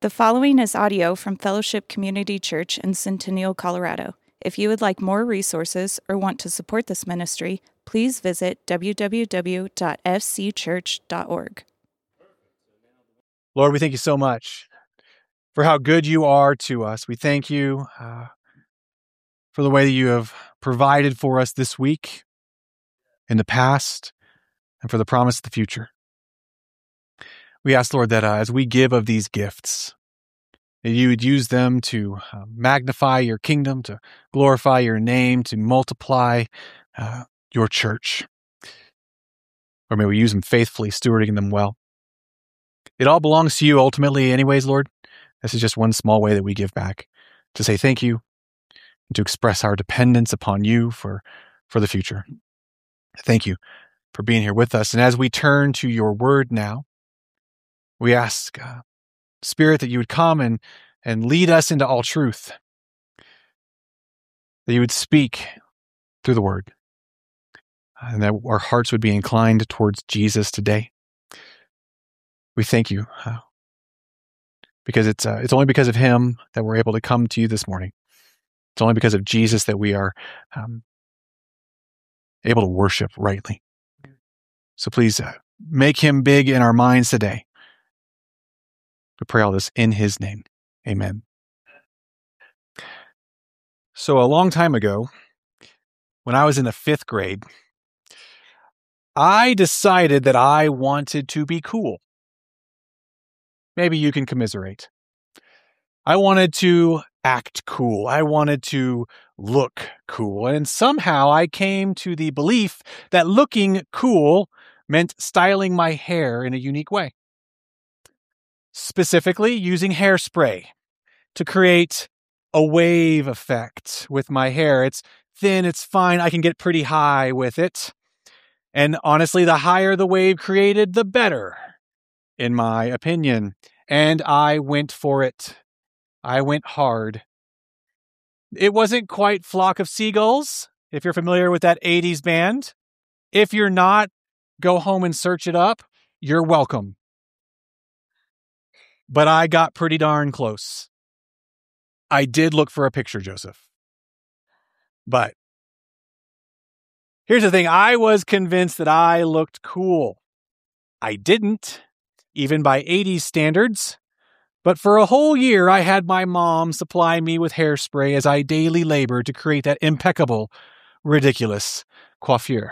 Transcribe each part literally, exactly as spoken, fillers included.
The following is audio from Fellowship Community Church in Centennial, Colorado. If you would like more resources or want to support this ministry, please visit w w w dot f c church dot org. Lord, we thank you so much for how good you are to us. We thank you uh, for the way that you have provided for us this week, in the past, and for the promise of the future. We ask, Lord, that uh, as we give of these gifts, that you would use them to uh, magnify your kingdom, to glorify your name, to multiply uh, your church. Or may we use them faithfully, stewarding them well. It all belongs to you ultimately anyways, Lord. This is just one small way that we give back, to say thank you, and to express our dependence upon you for, for the future. Thank you for being here with us. And as we turn to your word now, we ask, uh, Spirit, that you would come and, and lead us into all truth, that you would speak through the word, and that our hearts would be inclined towards Jesus today. We thank you, uh, because it's uh, it's only because of him that we're able to come to you this morning. It's only because of Jesus that we are um, able to worship rightly. So please uh, make him big in our minds today. We pray all this in his name. Amen. So a long time ago, when I was in the fifth grade, I decided that I wanted to be cool. Maybe you can commiserate. I wanted to act cool. I wanted to look cool. And somehow I came to the belief that looking cool meant styling my hair in a unique way. Specifically, using hairspray to create a wave effect with my hair. It's thin, it's fine, I can get pretty high with it. And honestly, the higher the wave created, the better, in my opinion. And I went for it. I went hard. It wasn't quite Flock of Seagulls, if you're familiar with that eighties band. If you're not, go home and search it up. You're welcome. But I got pretty darn close. I did look for a picture, Joseph. But here's the thing. I was convinced that I looked cool. I didn't, even by eighties standards. But for a whole year, I had my mom supply me with hairspray as I daily labored to create that impeccable, ridiculous coiffure.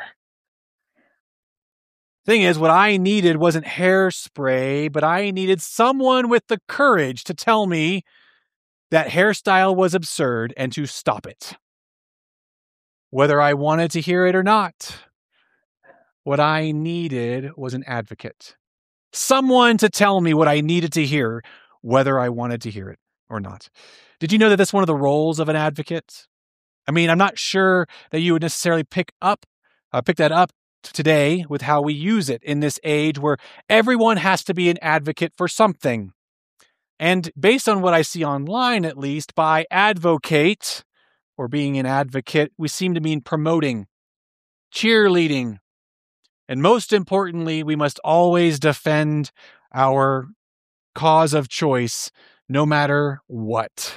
Thing is, what I needed wasn't hairspray, but I needed someone with the courage to tell me that hairstyle was absurd and to stop it. Whether I wanted to hear it or not, what I needed was an advocate. Someone to tell me what I needed to hear, whether I wanted to hear it or not. Did you know that that's one of the roles of an advocate? I mean, I'm not sure that you would necessarily pick up, uh, pick that up today with how we use it in this age where everyone has to be an advocate for something. And based on what I see online, at least, by advocate or being an advocate, we seem to mean promoting, cheerleading. And most importantly, we must always defend our cause of choice, no matter what.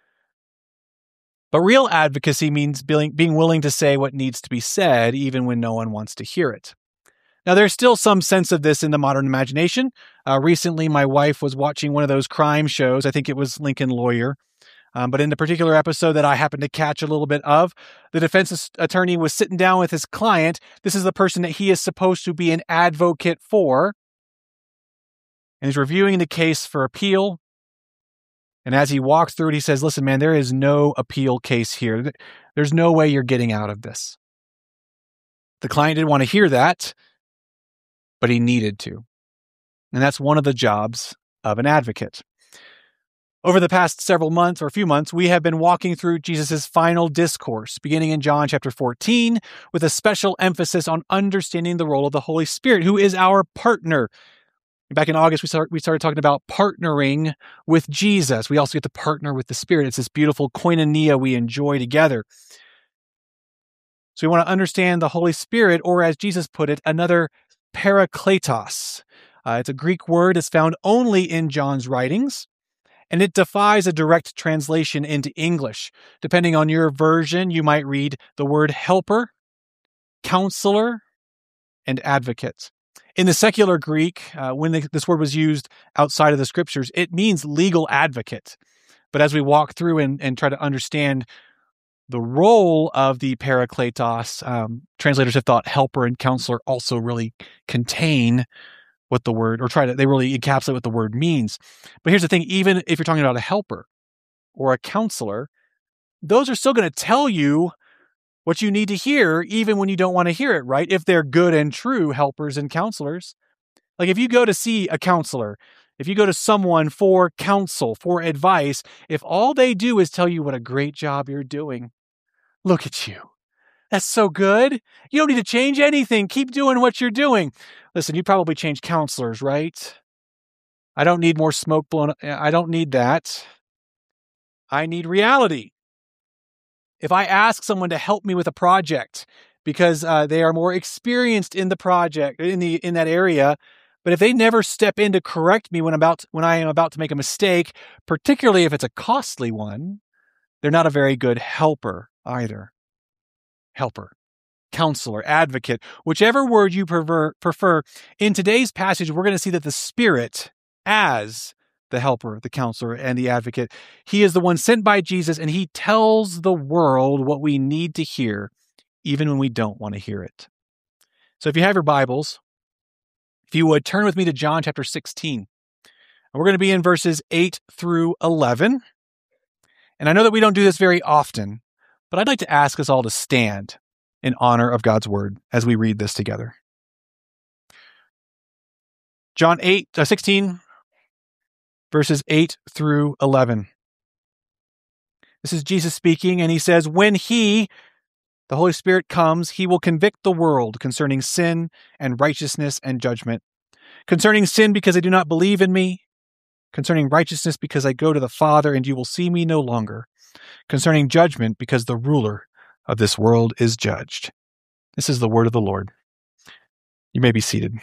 But real advocacy means being, being willing to say what needs to be said, even when no one wants to hear it. Now, there's still some sense of this in the modern imagination. Uh, recently, my wife was watching one of those crime shows. I think it was Lincoln Lawyer. Um, but in the particular episode that I happened to catch a little bit of, the defense attorney was sitting down with his client. This is the person that he is supposed to be an advocate for. And he's reviewing the case for appeal. And as he walks through it, he says, listen, man, there is no appeal case here. There's no way you're getting out of this. The client didn't want to hear that, but he needed to. And that's one of the jobs of an advocate. Over the past several months or a few months, we have been walking through Jesus' final discourse, beginning in John chapter fourteen, with a special emphasis on understanding the role of the Holy Spirit, who is our partner. Back in August, we, start, we started talking about partnering with Jesus. We also get to partner with the Spirit. It's this beautiful koinonia we enjoy together. So we want to understand the Holy Spirit, or as Jesus put it, another parakletos. Uh, it's a Greek word that's found only in John's writings. and it defies a direct translation into English. Depending on your version, you might read the word helper, counselor, and advocate. In the secular Greek, uh, when the, this word was used outside of the scriptures, it means legal advocate. But as we walk through and, and try to understand the role of the parakletos, um, translators have thought helper and counselor also really contain what the word, or try to, they really encapsulate what the word means. But here's the thing, even if you're talking about a helper or a counselor, those are still going to tell you what you need to hear, even when you don't want to hear it, right? If they're good and true helpers and counselors. Like if you go to see a counselor, if you go to someone for counsel, for advice, if all they do is tell you what a great job you're doing, look at you. That's so good. You don't need to change anything. Keep doing what you're doing. Listen, you probably change counselors, right? I don't need more smoke blown. I don't need that. I need reality. If I ask someone to help me with a project because uh, they are more experienced in the project, in the in that area, but if they never step in to correct me when about when I am about to make a mistake, particularly if it's a costly one, they're not a very good helper either. Helper, counselor, advocate, whichever word you prefer, prefer. In today's passage, we're going to see that the Spirit, as the helper, the counselor, and the advocate, he is the one sent by Jesus, and he tells the world what we need to hear, even when we don't want to hear it. So if you have your Bibles, if you would turn with me to John chapter sixteen. And we're going to be in verses eight through eleven. And I know that we don't do this very often, but I'd like to ask us all to stand in honor of God's word as we read this together. John eight, uh, sixteen, verses eight through eleven. This is Jesus speaking, and he says, "When he, the Holy Spirit, comes, he will convict the world concerning sin and righteousness and judgment. Concerning sin, because they do not believe in me. Concerning righteousness, because I go to the Father, and you will see me no longer. Concerning judgment, because the ruler of this world is judged." This is the word of the Lord. You may be seated.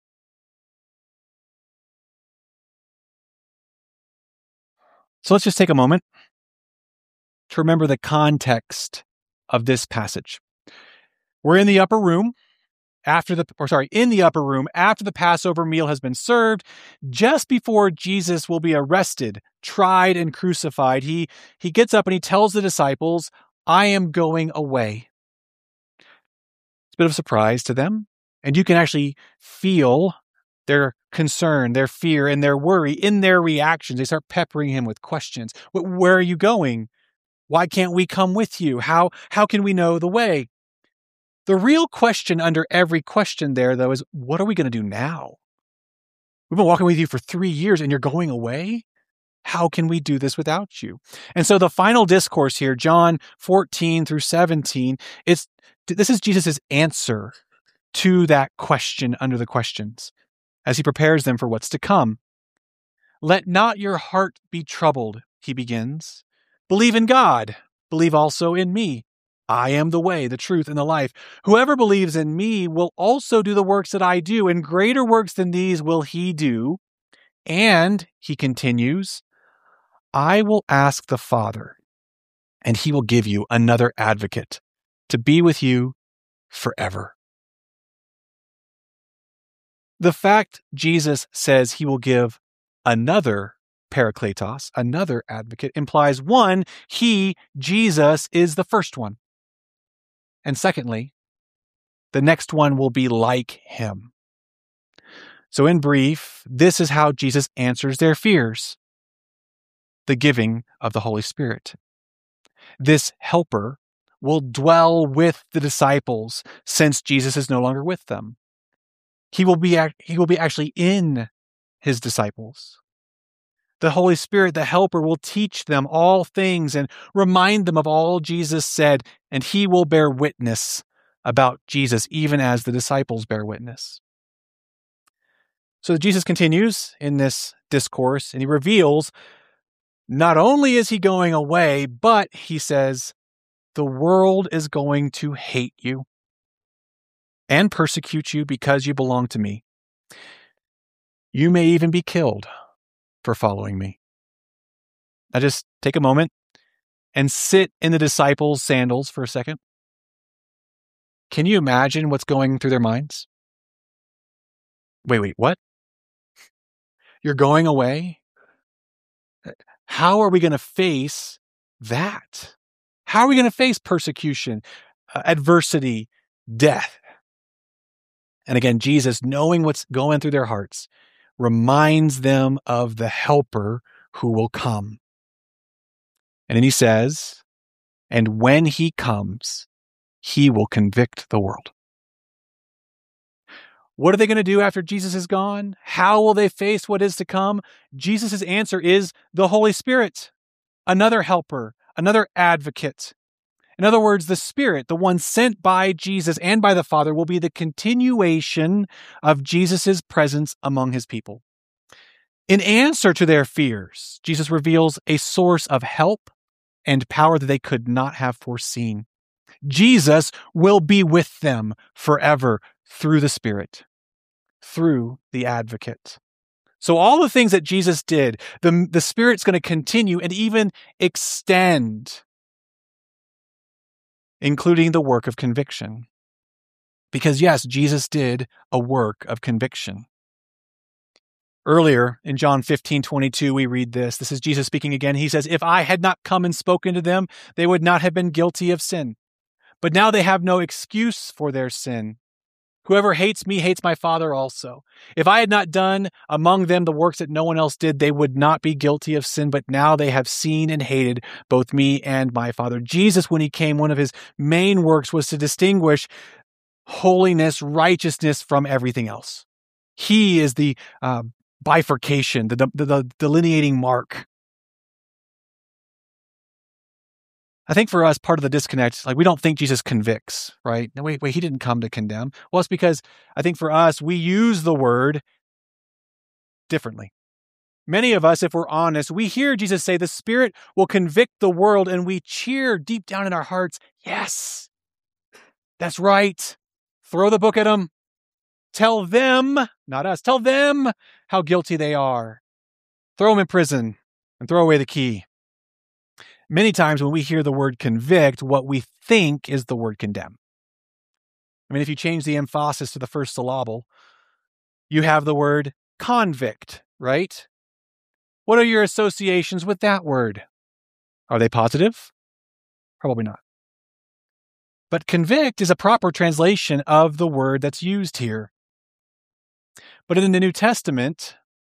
So let's just take a moment to remember the context of this passage. We're in the upper room after the, or sorry, in the upper room after the Passover meal has been served, just before Jesus will be arrested, tried, and crucified. He, he gets up and he tells the disciples, "I am going away." It's a bit of a surprise to them, and you can actually feel their concern, their fear, and their worry in their reactions. They start peppering him with questions. Where are you going? Why can't we come with you? How, how can we know the way? The real question under every question there, though, is what are we going to do now? We've been walking with you for three years and you're going away? How can we do this without you? And so the final discourse here, John fourteen through seventeen, it's, this is Jesus' answer to that question under the questions as he prepares them for what's to come. "Let not your heart be troubled," he begins. "Believe in God. Believe also in me. I am the way, the truth, and the life. Whoever believes in me will also do the works that I do, and greater works than these will he do. And," he continues, "I will ask the Father, and he will give you another advocate to be with you forever." The fact Jesus says he will give another parakletos, another advocate, implies one, he, Jesus, is the first one. And secondly, the next one will be like him. So in brief, this is how Jesus answers their fears: the giving of the Holy Spirit. This helper will dwell with the disciples since Jesus is no longer with them. He will be, he will be actually in his disciples. The Holy Spirit, the helper, will teach them all things and remind them of all Jesus said, and he will bear witness about Jesus, even as the disciples bear witness. So Jesus continues in this discourse, and he reveals not only is he going away, but he says, the world is going to hate you and persecute you because you belong to me. You may even be killed for following me. Now just take a moment and sit in the disciples' sandals for a second. Can you imagine what's going through their minds? Wait, wait, what? You're going away? How are we going to face that? How are we going to face persecution, uh, adversity, death? And again, Jesus, knowing what's going through their hearts, reminds them of the helper who will come. And then he says, and when he comes, he will convict the world. What are they going to do after Jesus is gone? How will they face what is to come? Jesus' answer is the Holy Spirit, another helper, another advocate. In other words, the Spirit, the one sent by Jesus and by the Father, will be the continuation of Jesus' presence among his people. In answer to their fears, Jesus reveals a source of help and power that they could not have foreseen. Jesus will be with them forever through the Spirit, through the advocate. So all the things that Jesus did, the, the Spirit's going to continue and even extend, including the work of conviction. Because yes, Jesus did a work of conviction. Earlier in John fifteen twenty-two, we read this. This is Jesus speaking again. He says, if I had not come and spoken to them, they would not have been guilty of sin. But now they have no excuse for their sin. Whoever hates me hates my Father also. If I had not done among them the works that no one else did, they would not be guilty of sin, but now they have seen and hated both me and my Father. Jesus, when he came, one of his main works was to distinguish holiness, righteousness from everything else. He is the uh, bifurcation, the, the, the delineating mark. I think for us, part of the disconnect, like we don't think Jesus convicts, right? No, wait, wait, he didn't come to condemn. Well, it's because I think for us, we use the word differently. Many of us, if we're honest, we hear Jesus say the Spirit will convict the world and we cheer deep down in our hearts, yes, that's right. Throw the book at them. Tell them, not us, tell them how guilty they are. Throw them in prison and throw away the key. Many times when we hear the word convict, what we think is the word condemn. I mean, if you change the emphasis to the first syllable, you have the word convict, right? What are your associations with that word? Are they positive? Probably not. But convict is a proper translation of the word that's used here. But in the New Testament,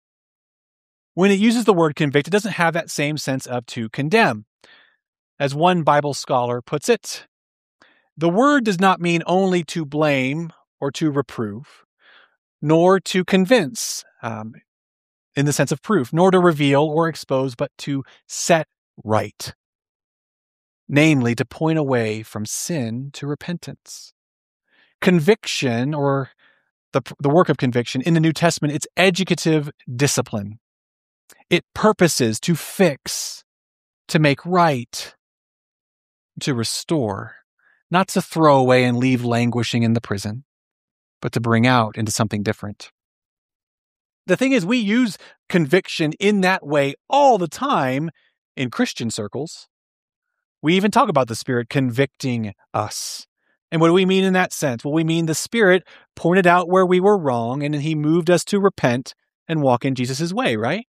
when it uses the word convict, it doesn't have that same sense of to condemn. As one Bible scholar puts it, the word does not mean only to blame or to reprove, nor to convince, um, in the sense of proof, nor to reveal or expose, but to set right. Namely, to point away from sin to repentance. Conviction, or the, the work of conviction in the New Testament, it's educative discipline. It purposes to fix, to make right, to restore, not to throw away and leave languishing in the prison, but to bring out into something different. The thing is, we use conviction in that way all the time in Christian circles. We even talk about the Spirit convicting us. And what do we mean in that sense? Well, we mean the Spirit pointed out where we were wrong, and he moved us to repent and walk in Jesus' way, right?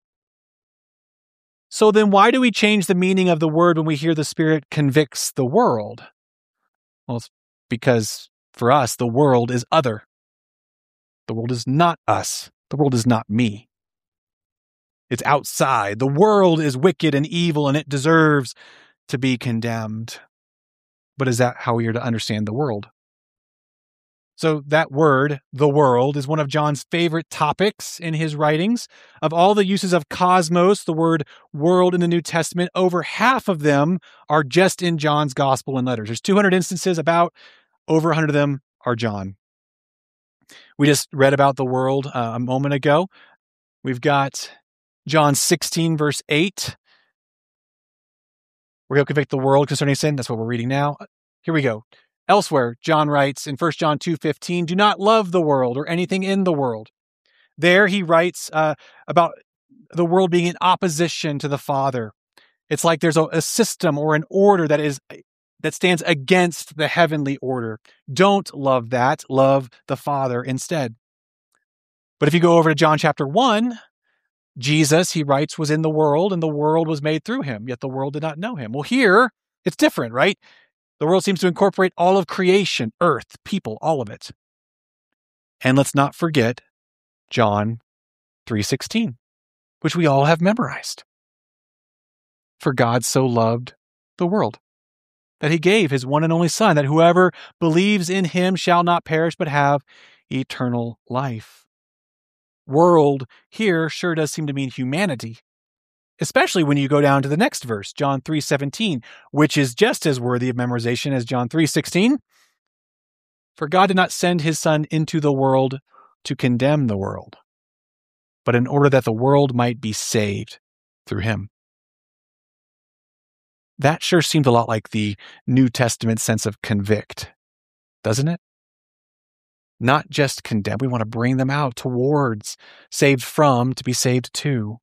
So then why do we change the meaning of the word when we hear the Spirit convicts the world? Well, it's because for us, the world is other. The world is not us. The world is not me. It's outside. The world is wicked and evil, and it deserves to be condemned. But is that how we are to understand the world? So that word, the world, is one of John's favorite topics in his writings. Of all the uses of cosmos, the word world in the New Testament, over half of them are just in John's gospel and letters. There's two hundred instances, about over one hundred of them are John. We just read about the world uh, a moment ago. We've got John sixteen, verse eight. Where he'll convict the world concerning sin. That's what we're reading now. Here we go. Elsewhere, John writes in First John two fifteen, do not love the world or anything in the world. There he writes uh, about the world being in opposition to the Father. It's like there's a, a system or an order that is that stands against the heavenly order. Don't love that. Love the Father instead. But if you go over to John chapter one, Jesus, he writes, was in the world, and the world was made through him, yet the world did not know him. Well, here, it's different, right? The world seems to incorporate all of creation, earth, people, all of it. And let's not forget John three sixteen, which we all have memorized. For God so loved the world, that he gave his one and only Son, that whoever believes in him shall not perish but have eternal life. World here sure does seem to mean humanity, especially when you go down to the next verse, John three seventeen, which is just as worthy of memorization as John three sixteen. For God did not send his Son into the world to condemn the world, but in order that the world might be saved through him. That sure seemed a lot like the New Testament sense of convict, doesn't it? Not just condemn, we want to bring them out towards, saved from, to be saved to.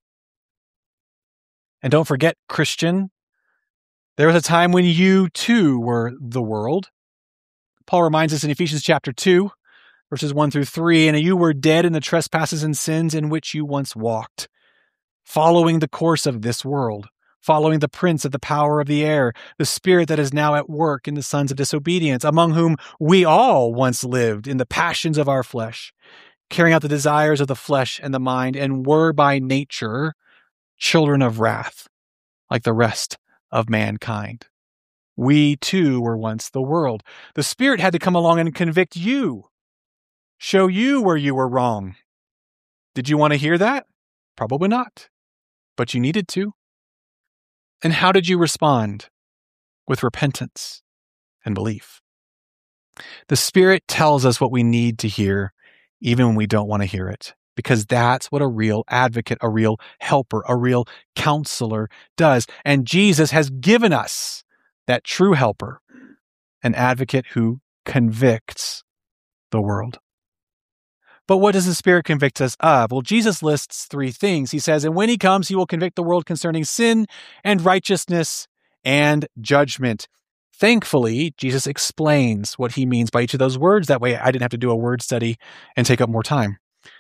And don't forget, Christian, there was a time when you too were the world. Paul reminds us in Ephesians chapter two, verses one through three, and you were dead in the trespasses and sins in which you once walked, following the course of this world, following the prince of the power of the air, the spirit that is now at work in the sons of disobedience, among whom we all once lived in the passions of our flesh, carrying out the desires of the flesh and the mind, and were by nature children of wrath, like the rest of mankind. We too were once the world. The Spirit had to come along and convict you, show you where you were wrong. Did you want to hear that? Probably not, but you needed to. And how did you respond? With repentance and belief. The Spirit tells us what we need to hear, even when we don't want to hear it, because that's what a real advocate, a real helper, a real counselor does. And Jesus has given us that true helper, an advocate who convicts the world. But what does the Spirit convict us of? Well, Jesus lists three things. He says, and when he comes, he will convict the world concerning sin and righteousness and judgment. Thankfully, Jesus explains what he means by each of those words. That way, I didn't have to do a word study and take up more time.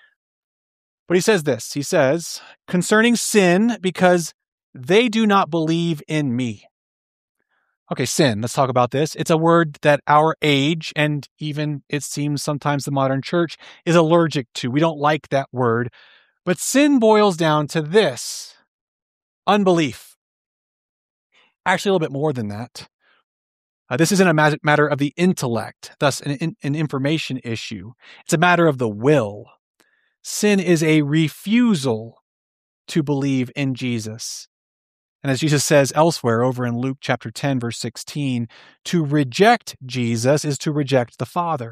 But he says this. He says, concerning sin, because they do not believe in me. Okay, sin, let's talk about this. It's a word that our age, and even it seems sometimes the modern church, is allergic to. We don't like that word. But sin boils down to this: unbelief. Actually, a little bit more than that. Uh, this isn't a matter of the intellect, thus an, an information issue. It's a matter of the will. Sin is a refusal to believe in Jesus. And as Jesus says elsewhere over in Luke chapter ten, verse sixteen, to reject Jesus is to reject the Father.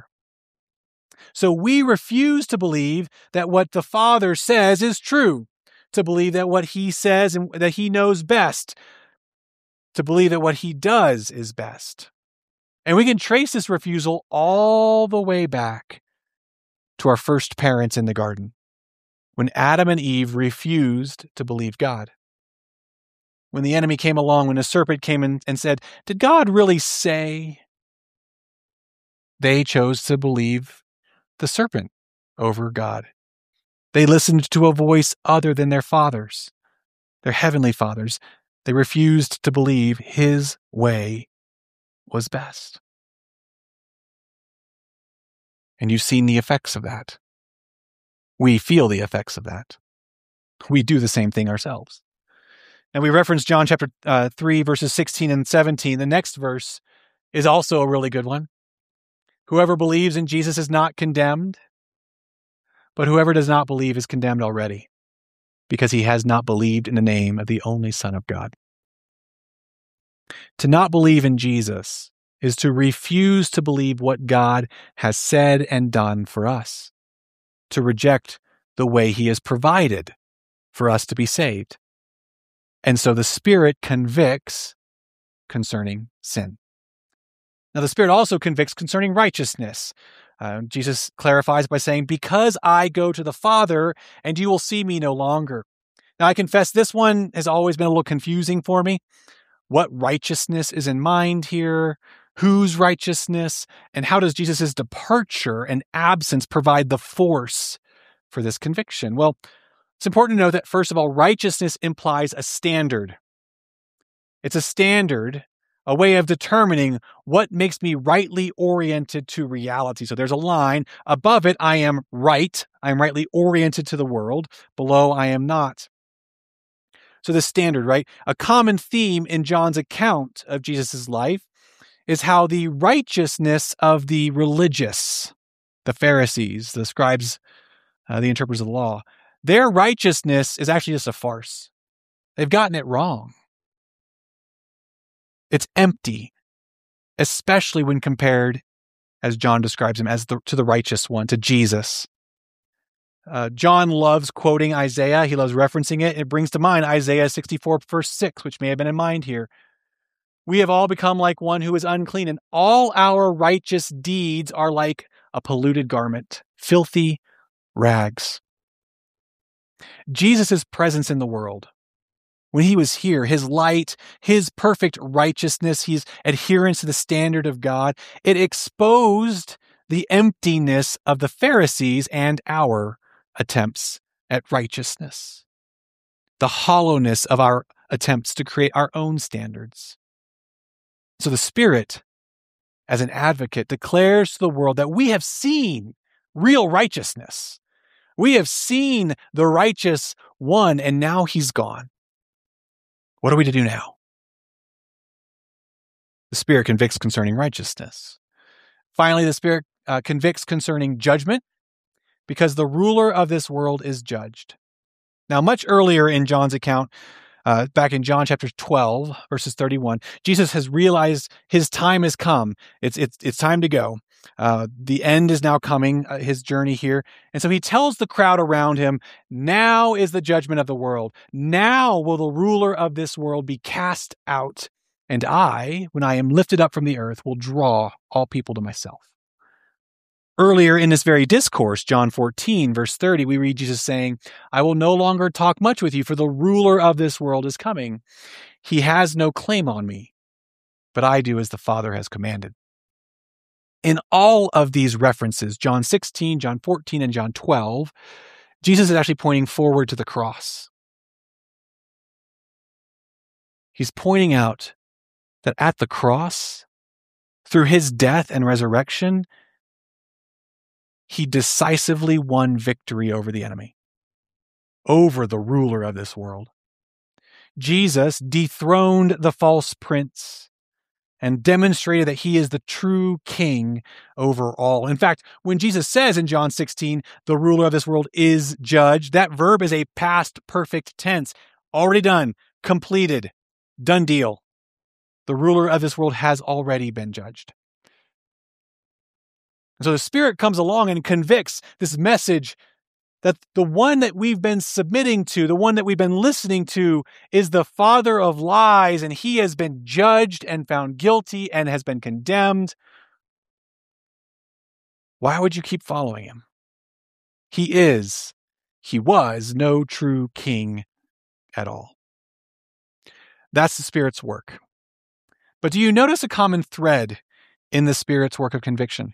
So we refuse to believe that what the Father says is true, to believe that what he says and that he knows best, to believe that what he does is best. And we can trace this refusal all the way back to our first parents in the garden, when Adam and Eve refused to believe God. When the enemy came along, when a serpent came in and said, did God really say? They chose to believe the serpent over God. They listened to a voice other than their fathers, their heavenly fathers. They refused to believe his way was best. And you've seen the effects of that. We feel the effects of that. We do the same thing ourselves. And we reference John chapter uh, three, verses sixteen and seventeen. The next verse is also a really good one. Whoever believes in Jesus is not condemned, but whoever does not believe is condemned already, because he has not believed in the name of the only Son of God. To not believe in Jesus is to refuse to believe what God has said and done for us, to reject the way he has provided for us to be saved. And so the Spirit convicts concerning sin. Now, the Spirit also convicts concerning righteousness. Uh, Jesus clarifies by saying, because I go to the Father, and you will see me no longer. Now, I confess this one has always been a little confusing for me. What righteousness is in mind here? Whose righteousness? And how does Jesus' departure and absence provide the force for this conviction? Well, it's important to know that, first of all, righteousness implies a standard. It's a standard, a way of determining what makes me rightly oriented to reality. So there's a line. Above it, I am right. I am rightly oriented to the world. Below, I am not. So the standard, right? A common theme in John's account of Jesus' life is how the righteousness of the religious, the Pharisees, the scribes, uh, the interpreters of the law, their righteousness is actually just a farce. They've gotten it wrong. It's empty, especially when compared, as John describes him, as the, to the righteous one, to Jesus. Uh, John loves quoting Isaiah. He loves referencing it. It brings to mind Isaiah sixty-four, verse six, which may have been in mind here. We have all become like one who is unclean, and all our righteous deeds are like a polluted garment, filthy rags. Jesus' presence in the world, when he was here, his light, his perfect righteousness, his adherence to the standard of God, it exposed the emptiness of the Pharisees and our attempts at righteousness, the hollowness of our attempts to create our own standards. So the Spirit, as an advocate, declares to the world that we have seen real righteousness. We have seen the righteous one, and now he's gone. What are we to do now? The Spirit convicts concerning righteousness. Finally, the Spirit uh, convicts concerning judgment, because the ruler of this world is judged. Now, much earlier in John's account, uh, back in John chapter twelve, verses thirty-one, Jesus has realized his time has come. It's it's it's time to go. Uh, the end is now coming, uh, his journey here. And so he tells the crowd around him, now is the judgment of the world. Now will the ruler of this world be cast out. And I, when I am lifted up from the earth, will draw all people to myself. Earlier in this very discourse, John fourteen, verse thirty, we read Jesus saying, I will no longer talk much with you, for the ruler of this world is coming. He has no claim on me, but I do as the Father has commanded. In all of these references, John sixteen, John fourteen, and John twelve, Jesus is actually pointing forward to the cross. He's pointing out that at the cross, through his death and resurrection, he decisively won victory over the enemy, over the ruler of this world. Jesus dethroned the false prince and demonstrated that he is the true king over all. In fact, when Jesus says in John sixteen, the ruler of this world is judged, that verb is a past perfect tense. Already done, completed, done deal. The ruler of this world has already been judged. And so the Spirit comes along and convicts this message that the one that we've been submitting to, the one that we've been listening to, is the father of lies, and he has been judged and found guilty and has been condemned. Why would you keep following him? He is, he was no true king at all. That's the Spirit's work. But do you notice a common thread in the Spirit's work of conviction?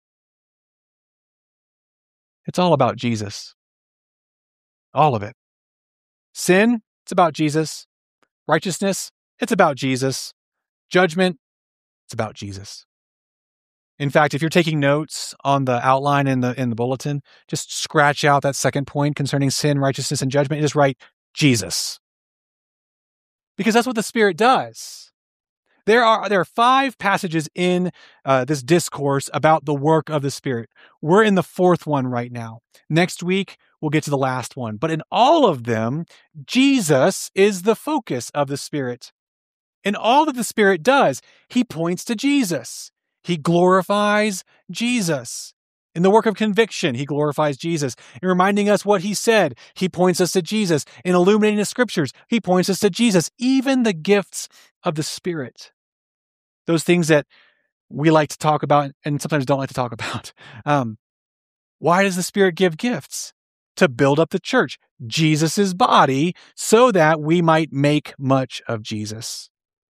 It's all about Jesus. All of it. Sin, it's about Jesus. Righteousness, it's about Jesus. Judgment, it's about Jesus. In fact, if you're taking notes on the outline in the in the bulletin, just scratch out that second point concerning sin, righteousness, and judgment, and just write Jesus. Because that's what the Spirit does. There are there are five passages in uh, this discourse about the work of the Spirit. We're in the fourth one right now. Next week, we'll get to the last one. But in all of them, Jesus is the focus of the Spirit. In all that the Spirit does, he points to Jesus. He glorifies Jesus. In the work of conviction, he glorifies Jesus. In reminding us what he said, he points us to Jesus. In illuminating the scriptures, he points us to Jesus. Even the gifts of the Spirit, those things that we like to talk about and sometimes don't like to talk about. Um, why does the Spirit give gifts? to build up the church, Jesus' body, so that we might make much of Jesus.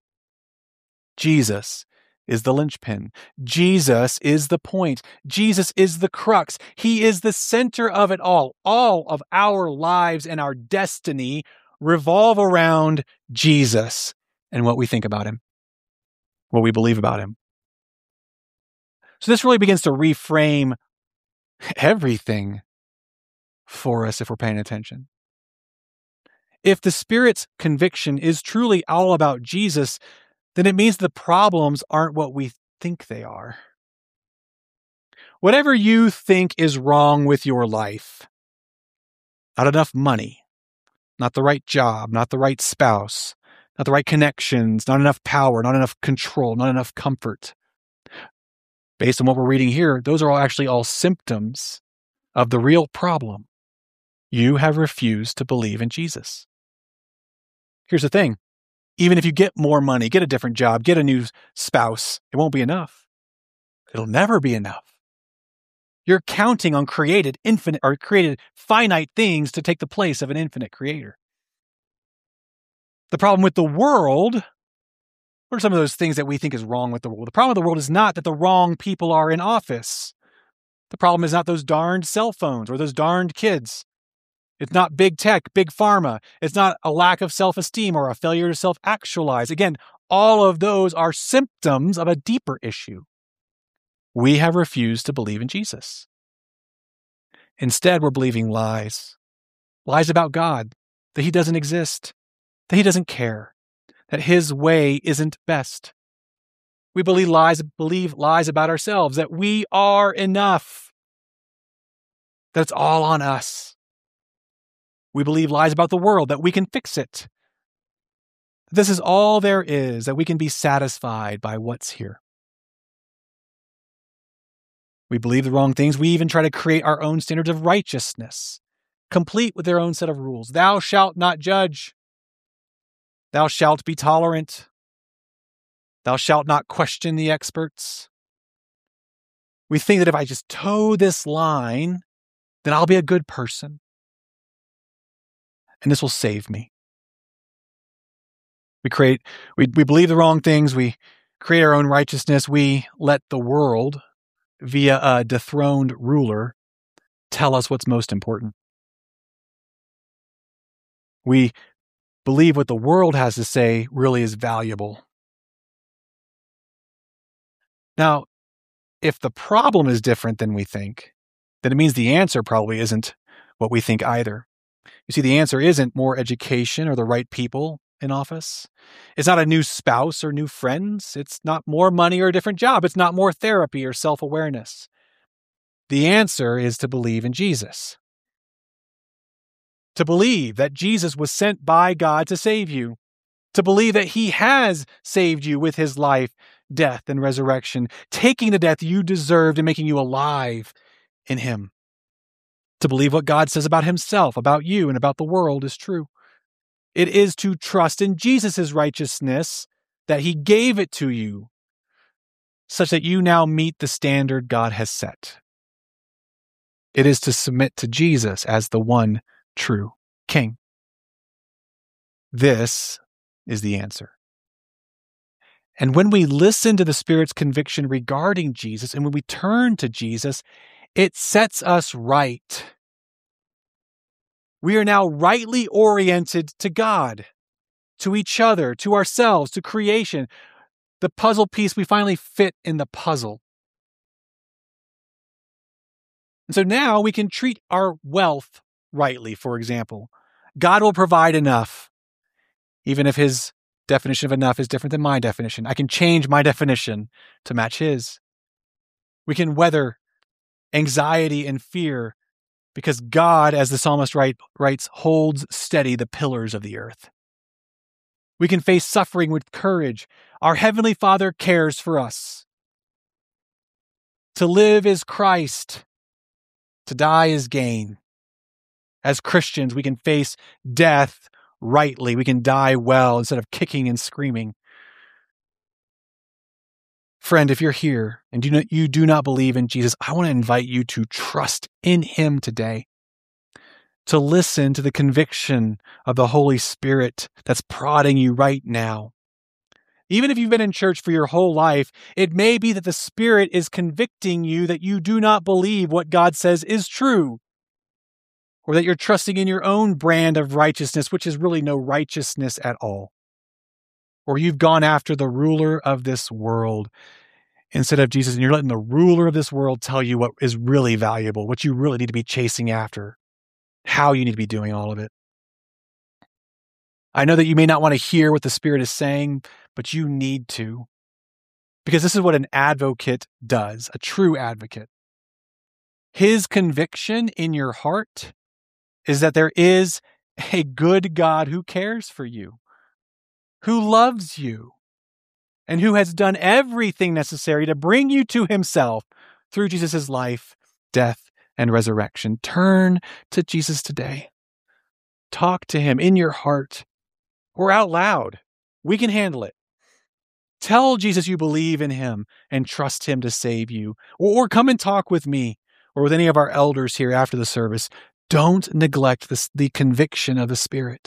Jesus is the linchpin. Jesus is the point. Jesus is the crux. He is the center of it all. All of our lives and our destiny revolve around Jesus and what we think about him, what we believe about him. So this really begins to reframe everything for us if we're paying attention. If the Spirit's conviction is truly all about Jesus, then it means the problems aren't what we think they are. Whatever you think is wrong with your life, not enough money, not the right job, not the right spouse, not the right connections, not enough power, not enough control, not enough comfort. Based on what we're reading here, those are all actually all symptoms of the real problem. You have refused to believe in Jesus. Here's the thing. Even if you get more money, get a different job, get a new spouse, it won't be enough. It'll never be enough. You're counting on created infinite or created finite things to take the place of an infinite creator. The problem with the world, what are some of those things that we think is wrong with the world? The problem with the world is not that the wrong people are in office. The problem is not those darned cell phones or those darned kids. It's not big tech, big pharma. It's not a lack of self-esteem or a failure to self-actualize. Again, all of those are symptoms of a deeper issue. We have refused to believe in Jesus. Instead, we're believing lies. Lies about God, that he doesn't exist, that he doesn't care, that his way isn't best. We believe lies, believe lies about ourselves, that we are enough, that it's all on us. We believe lies about the world, that we can fix it. This is all there is, that we can be satisfied by what's here. We believe the wrong things. We even try to create our own standards of righteousness, complete with their own set of rules. Thou shalt not judge. Thou shalt be tolerant. Thou shalt not question the experts. We think that if I just toe this line, then I'll be a good person. And this will save me. We create, we, we believe the wrong things. We create our own righteousness. We let the world, via a dethroned ruler, tell us what's most important. We believe what the world has to say really is valuable. Now, if the problem is different than we think, then it means the answer probably isn't what we think either. You see, the answer isn't more education or the right people in office. It's not a new spouse or new friends. It's not more money or a different job. It's not more therapy or self-awareness. The answer is to believe in Jesus. To believe that Jesus was sent by God to save you. To believe that he has saved you with his life, death, and resurrection, taking the death you deserved and making you alive in him. To believe what God says about himself, about you, and about the world is true. It is to trust in Jesus' righteousness, that he gave it to you, such that you now meet the standard God has set. It is to submit to Jesus as the one true King. This is the answer. And when we listen to the Spirit's conviction regarding Jesus, and when we turn to Jesus, it sets us right. We are now rightly oriented to God, to each other, to ourselves, to creation. The puzzle piece, we finally fit in the puzzle. And so now we can treat our wealth rightly, for example. God will provide enough, even if his definition of enough is different than my definition. I can change my definition to match his. We can weather anxiety and fear because God, as the psalmist write, writes, holds steady the pillars of the earth. We can face suffering with courage. Our Heavenly Father cares for us. To live is Christ. To die is gain. As Christians, we can face death rightly. We can die well instead of kicking and screaming. Friend, if you're here and do not, you do not believe in Jesus, I want to invite you to trust in him today. to listen to the conviction of the Holy Spirit that's prodding you right now. Even if you've been in church for your whole life, it may be that the Spirit is convicting you that you do not believe what God says is true, or that you're trusting in your own brand of righteousness, which is really no righteousness at all. Or you've gone after the ruler of this world instead of Jesus, and you're letting the ruler of this world tell you what is really valuable, what you really need to be chasing after, how you need to be doing all of it. I know that you may not want to hear what the Spirit is saying, but you need to. Because this is what an advocate does, a true advocate. His conviction in your heart is that there is a good God who cares for you, who loves you, and who has done everything necessary to bring you to himself through Jesus' life, death, and resurrection. Turn to Jesus today. Talk to him in your heart or out loud. We can handle it. Tell Jesus you believe in him and trust him to save you. Or, or come and talk with me or with any of our elders here after the service. Don't neglect this, the conviction of the Spirit.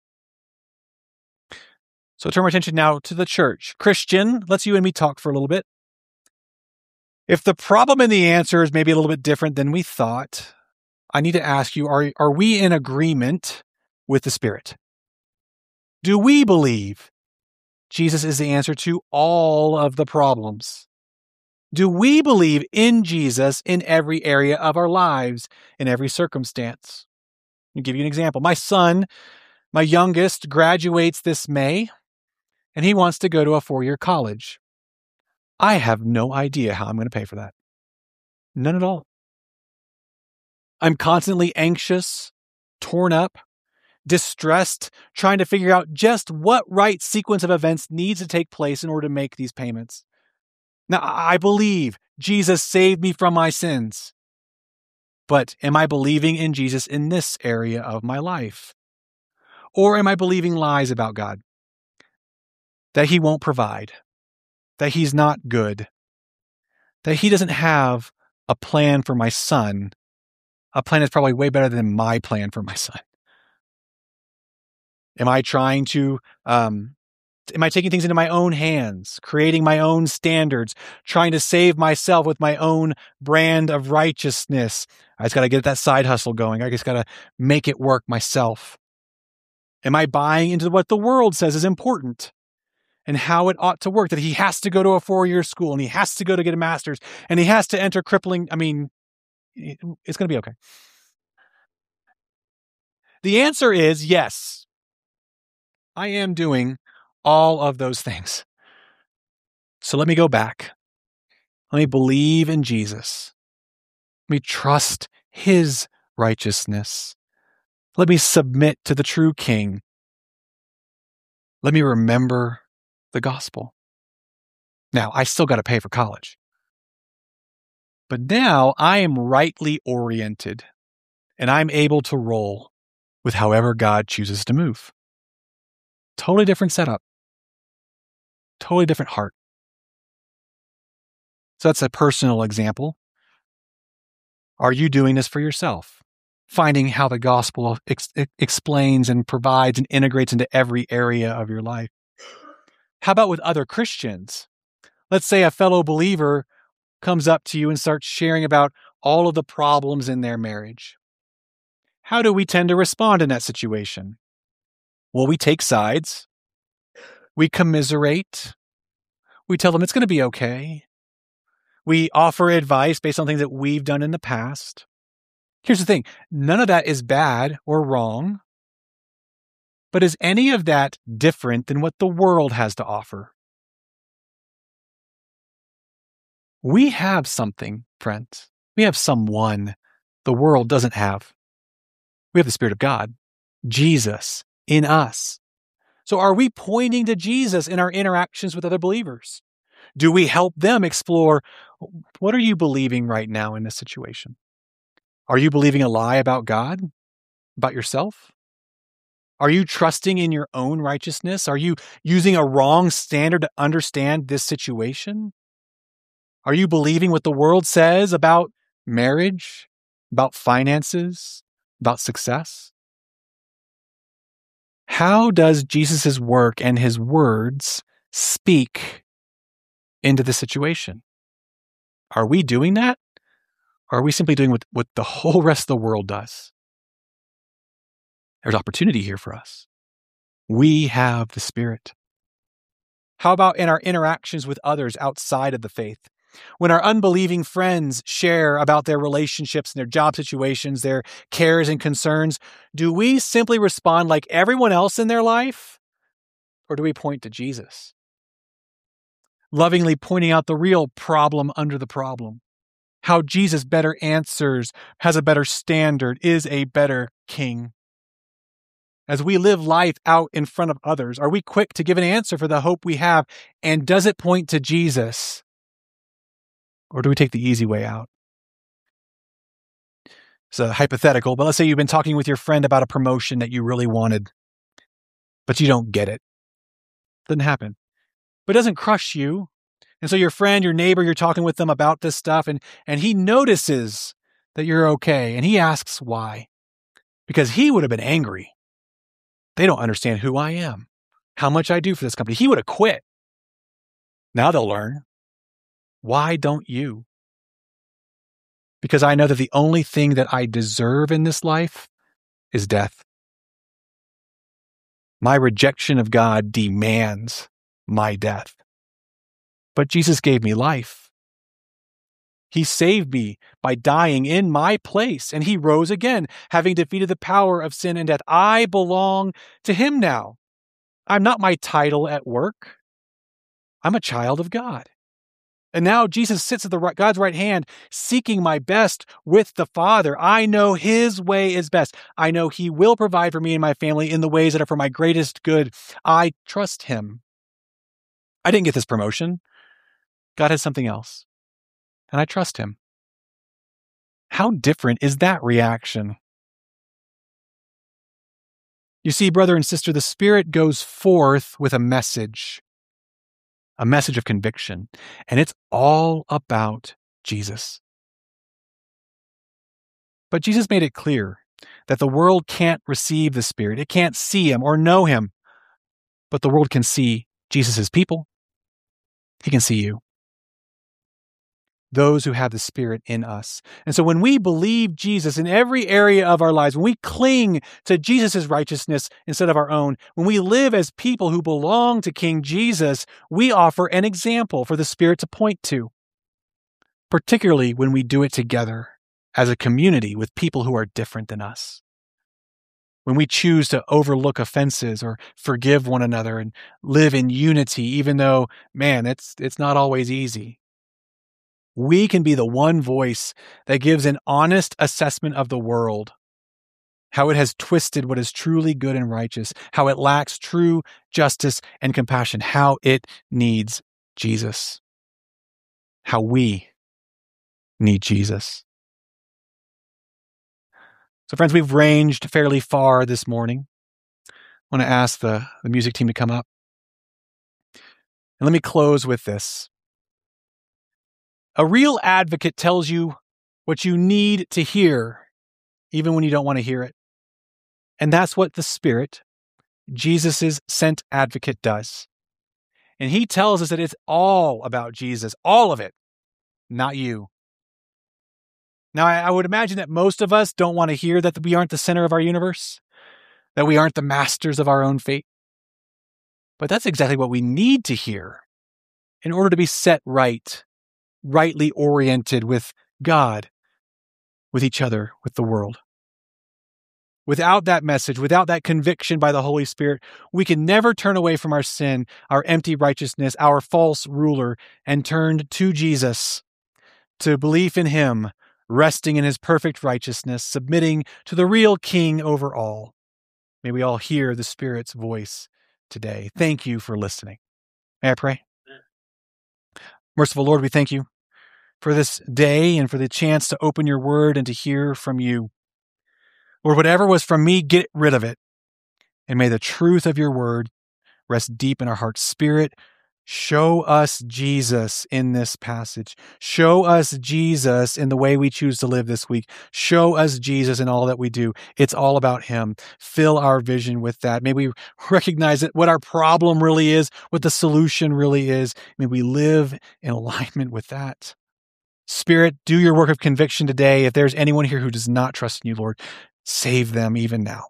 So turn our attention now to the church. Christian, let's you and me talk for a little bit. If the problem and the answer is maybe a little bit different than we thought, I need to ask you, are, are we in agreement with the Spirit? Do we believe Jesus is the answer to all of the problems? Do we believe in Jesus in every area of our lives, in every circumstance? I'll give you an example. My son, my youngest, graduates this May, and he wants to go to a four-year college. I have no idea how I'm going to pay for that. None at all. I'm constantly anxious, torn up, distressed, trying to figure out just what right sequence of events needs to take place in order to make these payments. Now, I believe Jesus saved me from my sins. But am I believing in Jesus in this area of my life? Or am I believing lies about God? That he won't provide, that he's not good, that he doesn't have a plan for my son, a plan that's probably way better than my plan for my son. Am I trying to, um, am I taking things into my own hands, creating my own standards, trying to save myself with my own brand of righteousness? I just got to get that side hustle going. I just got to make it work myself. Am I buying into what the world says is important and how it ought to work? That he has to go to a four-year school and he has to go to get a master's and he has to enter crippling. I mean, it's going to be okay. The answer is yes. I am doing all of those things. So let me go back. Let me believe in Jesus. Let me trust his righteousness. Let me submit to the true King. Let me remember the gospel. Now, I still got to pay for college. But now I am rightly oriented and I'm able to roll with however God chooses to move. Totally different setup. Totally different heart. So that's a personal example. Are you doing this for yourself? Finding how the gospel ex- explains and provides and integrates into every area of your life. How about with other Christians? Let's say a fellow believer comes up to you and starts sharing about all of the problems in their marriage. How do we tend to respond in that situation? Well, we take sides. We commiserate. We tell them it's going to be okay. We offer advice based on things that we've done in the past. Here's the thing. None of that is bad or wrong. But is any of that different than what the world has to offer? We have something, friends. We have someone the world doesn't have. We have the Spirit of God, Jesus, in us. So are we pointing to Jesus in our interactions with other believers? Do we help them explore, what are you believing right now in this situation? Are you believing a lie about God? About yourself? Are you trusting in your own righteousness? Are you using a wrong standard to understand this situation? Are you believing what the world says about marriage, about finances, about success? How does Jesus' work and his words speak into the situation? Are we doing that? Or are we simply doing what, what the whole rest of the world does? There's opportunity here for us. We have the Spirit. How about in our interactions with others outside of the faith? When our unbelieving friends share about their relationships and their job situations, their cares and concerns, do we simply respond like everyone else in their life? Or do we point to Jesus? Lovingly pointing out the real problem under the problem. How Jesus better answers, has a better standard, is a better king. As we live life out in front of others, are we quick to give an answer for the hope we have? And does it point to Jesus? Or do we take the easy way out? It's a hypothetical, but let's say you've been talking with your friend about a promotion that you really wanted, but you don't get it. Doesn't happen. But it doesn't crush you. And so your friend, your neighbor, you're talking with them about this stuff, and, and he notices that you're okay, and he asks why. Because he would have been angry. They don't understand who I am, how much I do for this company. He would have quit. Now they'll learn. Why don't you? Because I know that the only thing that I deserve in this life is death. My rejection of God demands my death. But Jesus gave me life. He saved me by dying in my place, and he rose again, having defeated the power of sin and death. I belong to him now. I'm not my title at work. I'm a child of God. And now Jesus sits at the right, God's right hand, seeking my best with the Father. I know his way is best. I know he will provide for me and my family in the ways that are for my greatest good. I trust him. I didn't get this promotion. God has something else. And I trust him. How different is that reaction? You see, brother and sister, the Spirit goes forth with a message, a message of conviction, and it's all about Jesus. But Jesus made it clear that the world can't receive the Spirit. It can't see him or know him, but the world can see Jesus' people. He can see you. Those who have the Spirit in us. And so when we believe Jesus in every area of our lives, when we cling to Jesus' righteousness instead of our own, when we live as people who belong to King Jesus, we offer an example for the Spirit to point to, particularly when we do it together as a community with people who are different than us. When we choose to overlook offenses or forgive one another and live in unity, even though, man, it's it's not always easy. We can be the one voice that gives an honest assessment of the world, how it has twisted what is truly good and righteous, how it lacks true justice and compassion, how it needs Jesus, how we need Jesus. So friends, we've ranged fairly far this morning. I want to ask the, the music team to come up. And let me close with this. A real advocate tells you what you need to hear, even when you don't want to hear it. And that's what the Spirit, Jesus' sent advocate, does. And he tells us that it's all about Jesus, all of it, not you. Now, I would imagine that most of us don't want to hear that we aren't the center of our universe, that we aren't the masters of our own fate. But that's exactly what we need to hear in order to be set right, rightly oriented with God, with each other, with the world. Without that message, without that conviction by the Holy Spirit, we can never turn away from our sin, our empty righteousness, our false ruler, and turn to Jesus, to belief in him, resting in his perfect righteousness, submitting to the real King over all. May we all hear the Spirit's voice today. Thank you for listening. May I pray? Merciful Lord, we thank you for this day and for the chance to open your word and to hear from you. Lord, whatever was from me, get rid of it. And may the truth of your word rest deep in our hearts. Spirit, Show us Jesus in this passage. Show us Jesus in the way we choose to live this week. Show us Jesus in all that we do. It's all about him. Fill our vision with that. May we recognize that what our problem really is, what the solution really is. May we live in alignment with that. Spirit, do your work of conviction today. If there's anyone here who does not trust in you, Lord, save them even now.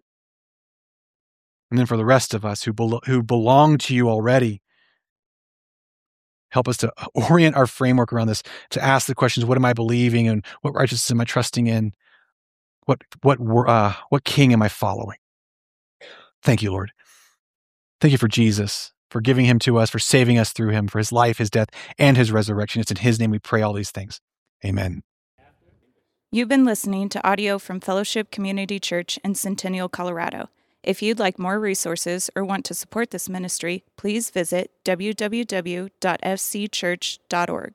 And then for the rest of us who, belo- who belong to you already, help us to orient our framework around this, to ask the questions, what am I believing and what righteousness am I trusting in? What, what, uh, what king am I following? Thank you, Lord. Thank you for Jesus, for giving him to us, for saving us through him, for his life, his death, and his resurrection. It's in his name we pray all these things. Amen. You've been listening to audio from Fellowship Community Church in Centennial, Colorado. If you'd like more resources or want to support this ministry, please visit w w w dot f c church dot org.